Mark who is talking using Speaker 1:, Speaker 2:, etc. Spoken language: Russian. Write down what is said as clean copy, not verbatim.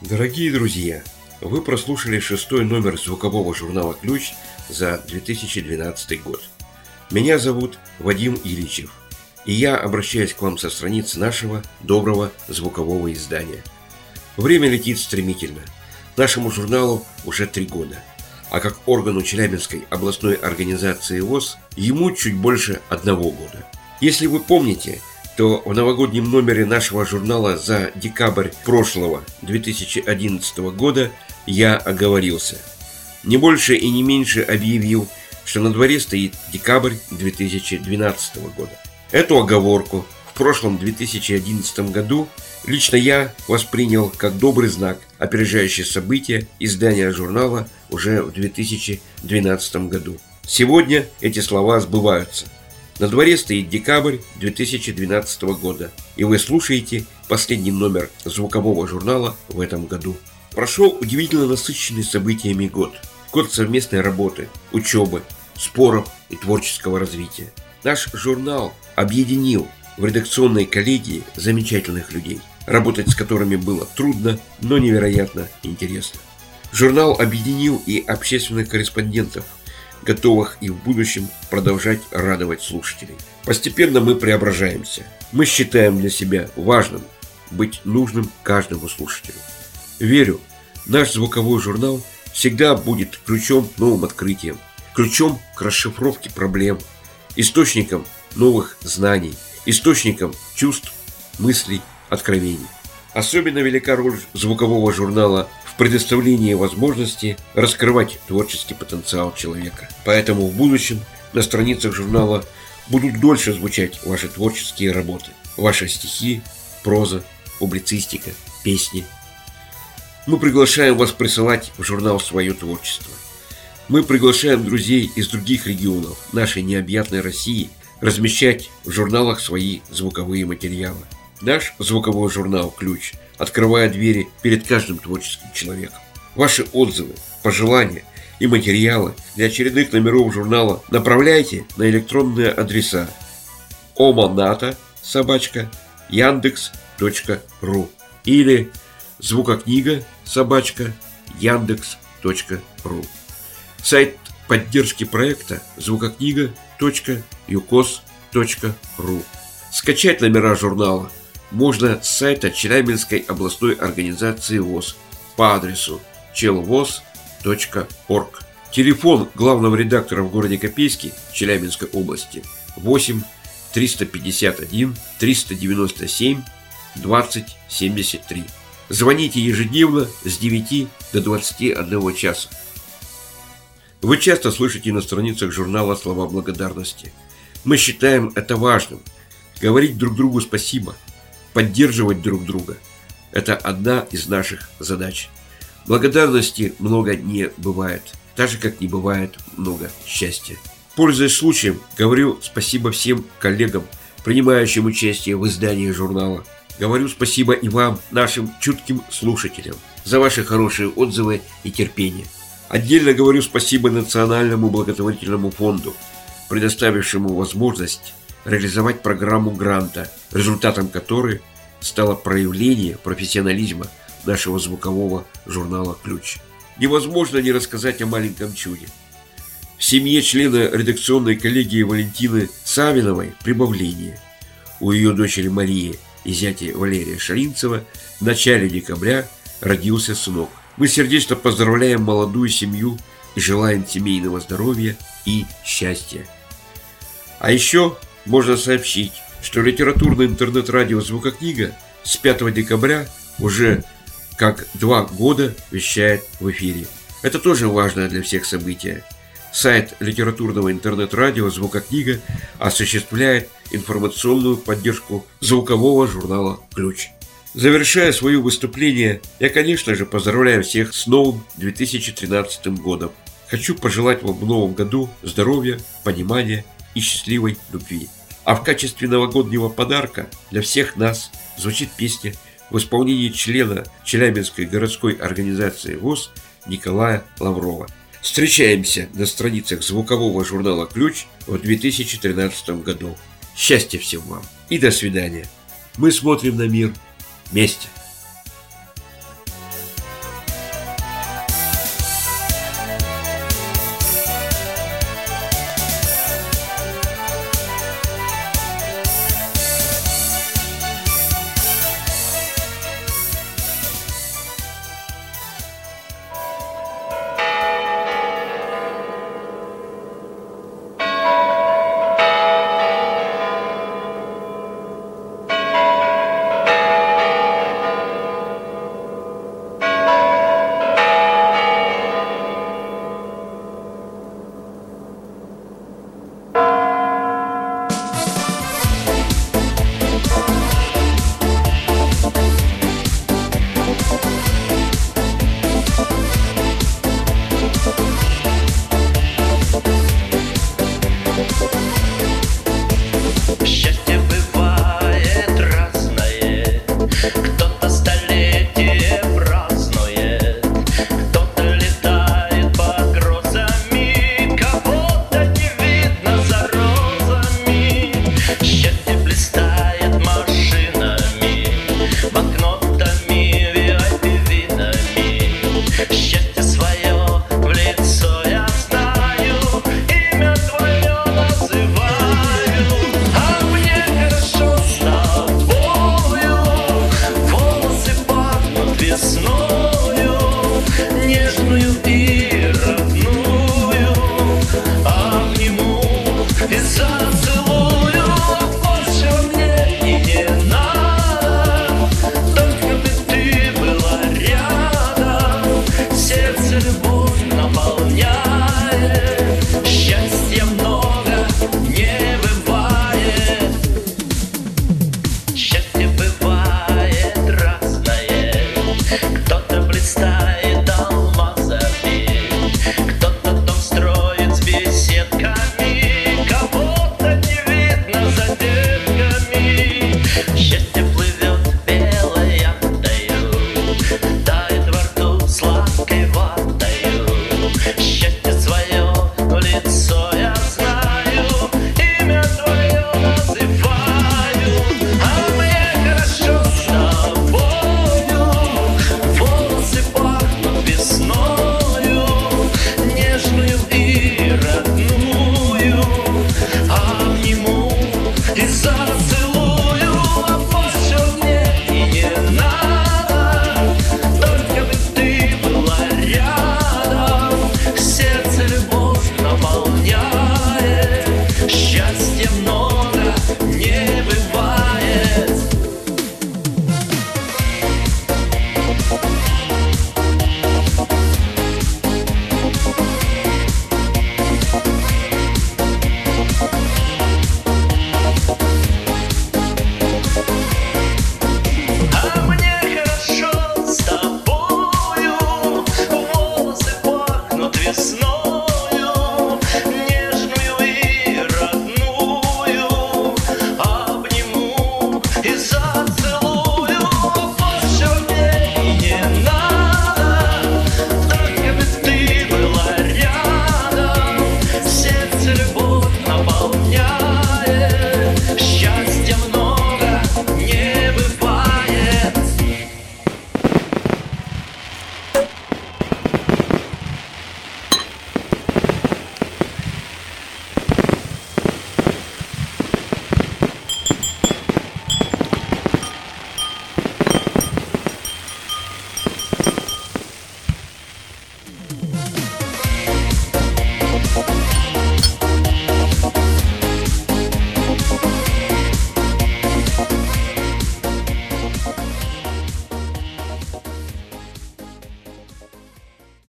Speaker 1: Дорогие друзья, вы прослушали 6-й номер звукового журнала «Ключ» за 2012 год. Меня зовут Вадим Ильичев, и я обращаюсь к вам со страниц нашего доброго звукового издания. Время летит стремительно. Нашему журналу уже 3 года, а как органу Челябинской областной организации ВОС ему чуть больше 1 года. Если вы помните, то в новогоднем номере нашего журнала за декабрь прошлого 2011 года я оговорился. Не больше и не меньше объявил, что на дворе стоит декабрь 2012 года. Эту оговорку в прошлом 2011 году лично я воспринял как добрый знак, опережающий события издания журнала уже в 2012 году. Сегодня эти слова сбываются. На дворе стоит декабрь 2012 года, и вы слушаете последний номер звукового журнала в этом году. Прошел удивительно насыщенный событиями год. Год совместной работы, учебы, споров и творческого развития. Наш журнал объединил в редакционной коллегии замечательных людей, работать с которыми было трудно, но невероятно интересно. Журнал объединил и общественных корреспондентов, готовых и в будущем продолжать радовать слушателей. Постепенно мы преображаемся. Мы считаем для себя важным быть нужным каждому слушателю. Верю, наш звуковой журнал всегда будет ключом к новым открытиям, ключом к расшифровке проблем, источником новых знаний, источником чувств, мыслей, откровений. Особенно велика роль звукового журнала в предоставлении возможности раскрывать творческий потенциал человека. Поэтому в будущем на страницах журнала будут дольше звучать ваши творческие работы, ваши стихи, проза, публицистика, песни. Мы приглашаем вас присылать в журнал свое творчество. Мы приглашаем друзей из других регионов нашей необъятной России размещать в журналах свои звуковые материалы. Наш звуковой журнал «Ключ» открывает двери перед каждым творческим человеком. Ваши отзывы, пожелания и материалы для очередных номеров журнала направляйте на электронные адреса omonata@yandex.ru или звукокнига@yandex.ru. Сайт поддержки проекта звукокнига.ucos.ru. Скачать номера журнала можно с сайта Челябинской областной организации ВОС по адресу chelvoz.org. Телефон главного редактора в городе Копейске Челябинской области 8 351 397 20 73. Звоните ежедневно с 9 до 21 часа. Вы часто слышите на страницах журнала слова благодарности. Мы считаем это важным. Говорить друг другу спасибо, поддерживать друг друга – это одна из наших задач. Благодарности много не бывает, так же, как не бывает много счастья. Пользуясь случаем, говорю спасибо всем коллегам, принимающим участие в издании журнала. Говорю спасибо и вам, нашим чутким слушателям, за ваши хорошие отзывы и терпение. Отдельно говорю спасибо Национальному благотворительному фонду, предоставившему возможность реализовать программу гранта, результатом которой стало проявление профессионализма нашего звукового журнала «Ключ». Невозможно не рассказать о маленьком чуде. В семье члена редакционной коллегии Валентины Савиновой прибавление. У ее дочери Марии и зятя Валерия Шаринцева в начале декабря родился сынок. Мы сердечно поздравляем молодую семью и желаем семейного здоровья и счастья. А еще можно сообщить, что литературное интернет-радио «Звукокнига» с 5 декабря уже как 2 года вещает в эфире. Это тоже важное для всех событие. Сайт литературного интернет-радио «Звукокнига» осуществляет информационную поддержку звукового журнала «Ключ». Завершая свое выступление, я, конечно же, поздравляю всех с новым 2013 годом. Хочу пожелать вам в новом году здоровья, понимания и счастливой любви. А в качестве новогоднего подарка для всех нас звучит песня в исполнении члена Челябинской городской организации ВОС Николая Лаврова. Встречаемся на страницах звукового журнала «Ключ» в 2013 году. Счастья всем вам и до свидания. Мы смотрим на мир вместе.